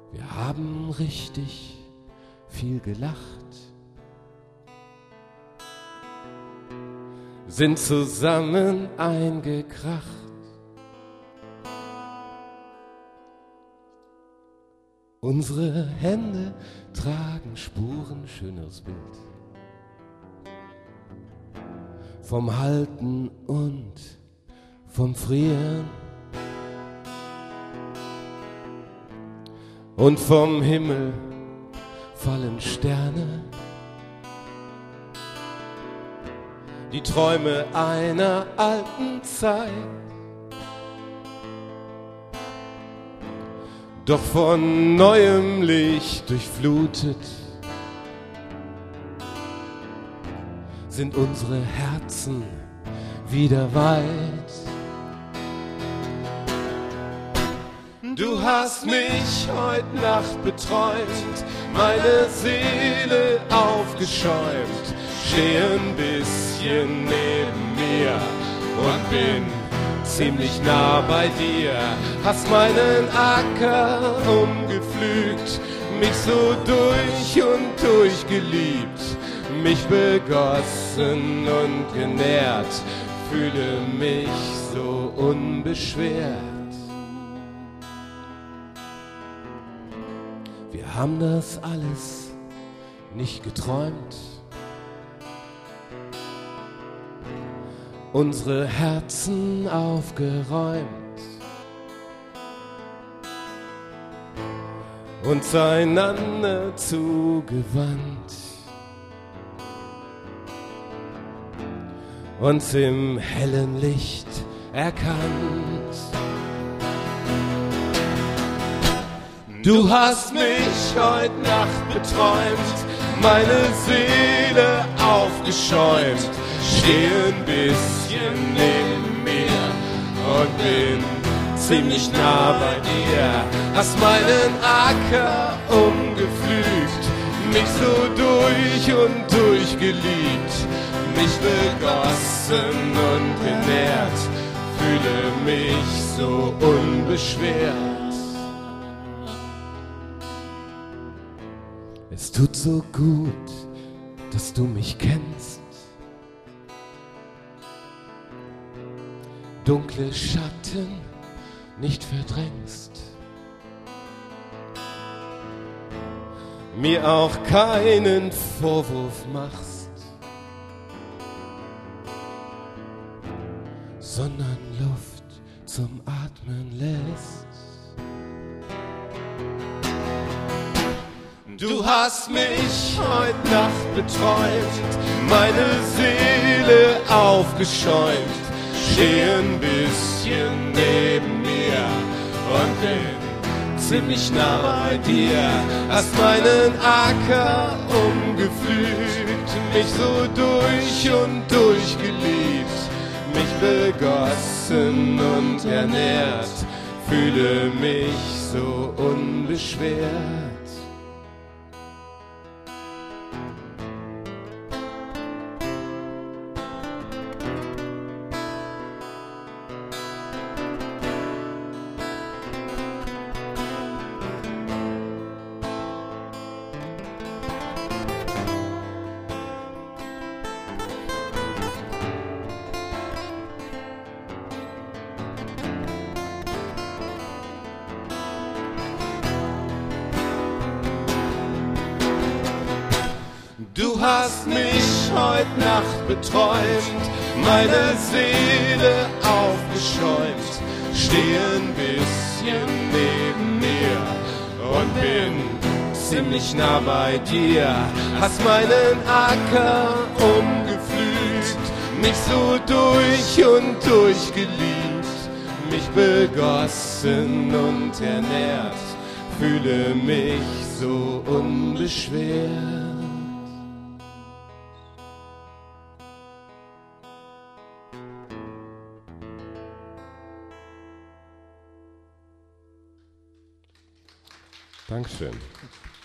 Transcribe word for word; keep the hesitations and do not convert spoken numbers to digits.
Wir haben richtig viel gelacht, sind zusammen eingekracht. Unsere Hände tragen Spuren, schöneres Bild, vom Halten und vom Frieren. Und vom Himmel fallen Sterne, die Träume einer alten Zeit. Doch von neuem Licht durchflutet sind unsere Herzen wieder weit. Du hast mich heut Nacht beträumt, meine Seele aufgeschäumt, steh ein bisschen neben mir und bin ziemlich nah bei dir. Hast meinen Acker umgepflügt, mich so durch und durch geliebt, mich begossen und genährt, fühle mich so unbeschwert. Wir haben das alles nicht geträumt, unsere Herzen aufgeräumt, uns einander zugewandt, uns im hellen Licht erkannt. Du hast mich heut Nacht beträumt, meine Seele aufgeschäumt, steh ein bisschen neben mir und bin ziemlich nah bei dir. Hast meinen Acker umgepflügt, mich so durch und durch geliebt, mich begossen und genährt, fühle mich so unbeschwert. Es tut so gut, dass du mich kennst. Dunkle Schatten nicht verdrängst. Mir auch keinen Vorwurf machst, sondern Luft zum Atmen lässt. Du hast mich heut Nacht beträumt, meine Seele aufgeschäumt, steh ein bisschen neben mir und bin ziemlich nah bei dir. Hast meinen Acker umgepflügt, mich so durch und durch geliebt, mich begossen und ernährt, fühle mich so unbeschwert. Du hast mich heut Nacht beträumt, meine Seele aufgeschäumt, steh ein bisschen neben mir und bin ziemlich nah bei dir. Hast meinen Acker umgepflügt, mich so durch und durch geliebt, mich begossen und ernährt, fühle mich so unbeschwert. Dankeschön.